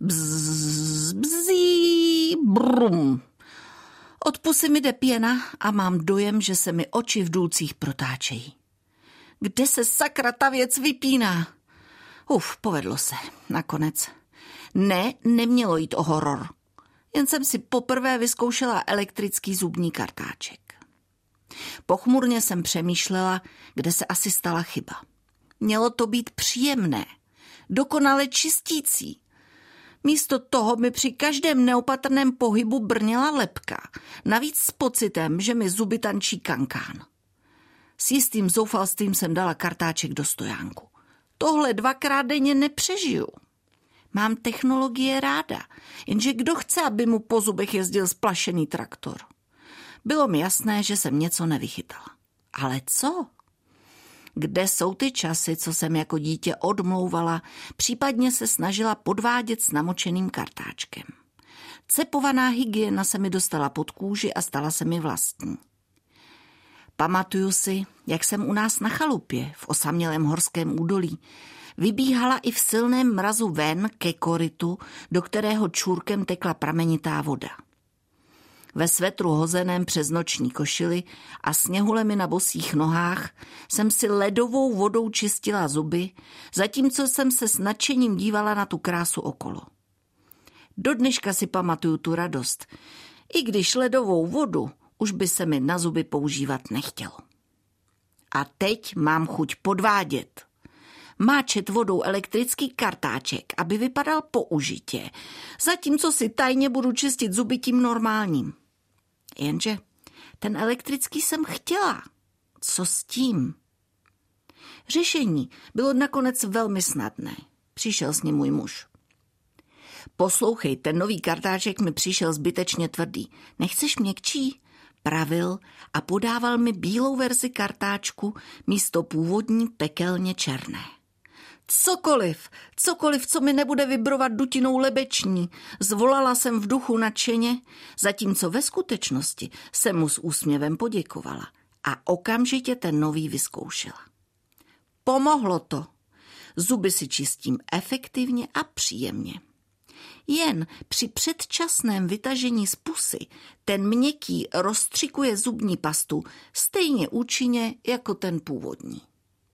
Bzz, bzí, brum. Od pusy mi jde pěna a mám dojem, že se mi oči v důlcích protáčejí. Kde se sakra ta věc vypíná? Povedlo se, nakonec. Ne, nemělo jít o horor. Jen jsem si poprvé vyzkoušela elektrický zubní kartáček. Pochmurně jsem přemýšlela, kde se asi stala chyba. Mělo to být příjemné, dokonale čistící. Místo toho mi při každém neopatrném pohybu brněla lebka, navíc s pocitem, že mi zuby tančí kankán. S jistým zoufalstvím jsem dala kartáček do stojánku. Tohle 2krát denně nepřežiju. Mám technologie ráda, jenže kdo chce, aby mu po zubech jezdil splašený traktor? Bylo mi jasné, že jsem něco nevychytala. Ale co? Kde jsou ty časy, co jsem jako dítě odmlouvala, případně se snažila podvádět s namočeným kartáčkem? Cepovaná hygiena se mi dostala pod kůži a stala se mi vlastní. Pamatuju si, jak jsem u nás na chalupě v osamělém horském údolí vybíhala i v silném mrazu ven ke korytu, do kterého čůrkem tekla pramenitá voda. Ve svetru hozeném přes noční košili a sněhulemi na bosých nohách jsem si ledovou vodou čistila zuby, zatímco jsem se s nadšením dívala na tu krásu okolo. Do dneška si pamatuju tu radost, i když ledovou vodu už by se mi na zuby používat nechtělo. A teď mám chuť podvádět. Máčet vodou elektrický kartáček, aby vypadal použitě, zatímco si tajně budu čistit zuby tím normálním. Jenže ten elektrický jsem chtěla. Co s tím? Řešení bylo nakonec velmi snadné. Přišel s ním můj muž. Poslouchej, ten nový kartáček mi přišel zbytečně tvrdý. Nechceš měkčí? Pravil a podával mi bílou verzi kartáčku místo původní pekelně černé. Cokoliv, co mi nebude vibrovat dutinou lebeční, zvolala jsem v duchu nadšeně, zatímco ve skutečnosti jsem mu s úsměvem poděkovala a okamžitě ten nový vyzkoušela. Pomohlo to. Zuby si čistím efektivně a příjemně. Jen při předčasném vytažení z pusy ten měkký rozstřikuje zubní pastu stejně účinně jako ten původní.